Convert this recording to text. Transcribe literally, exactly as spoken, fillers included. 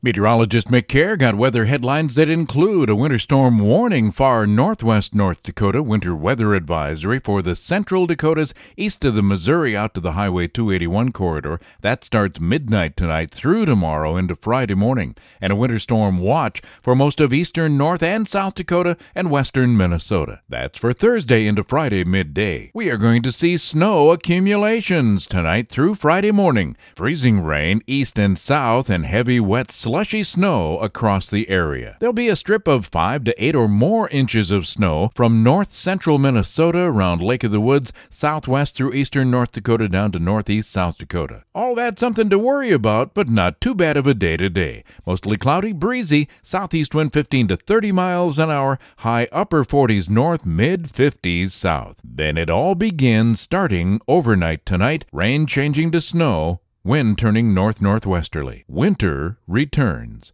Meteorologist Mick Kerr got weather headlines that include a winter storm warning far northwest North Dakota, winter weather advisory for the central Dakotas east of the Missouri out to the Highway two eighty-one corridor. That starts midnight tonight through tomorrow into Friday morning, and a winter storm watch for most of eastern North and South Dakota and western Minnesota. That's for Thursday into Friday midday. We are going to see snow accumulations tonight through Friday morning, freezing rain east and south, and heavy wet slushy snow across the area. There'll be a strip of five to eight or more inches of snow from north central Minnesota around Lake of the Woods, southwest through eastern North Dakota down to northeast South Dakota. All that something to worry about, but not too bad of a day today. Mostly cloudy, breezy, southeast wind fifteen to thirty miles an hour, high upper forties north, mid fifties south. Then it all begins starting overnight tonight, rain changing to snow, wind turning north-northwesterly. Winter returns.